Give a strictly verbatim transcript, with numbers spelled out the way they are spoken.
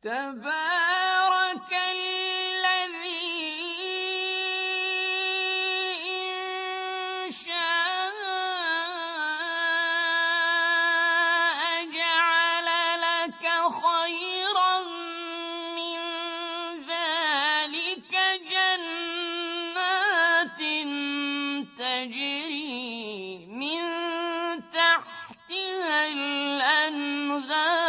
تبارك الذي إن شاء جعل لك خيرا من ذلك جنات تجري من تحتها الأنهار